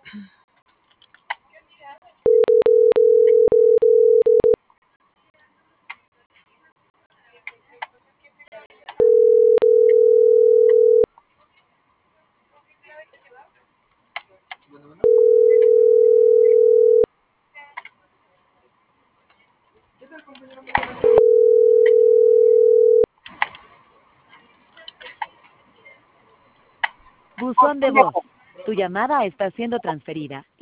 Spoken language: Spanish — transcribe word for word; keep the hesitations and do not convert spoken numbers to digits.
Buzón de voz. Tu llamada está siendo transferida.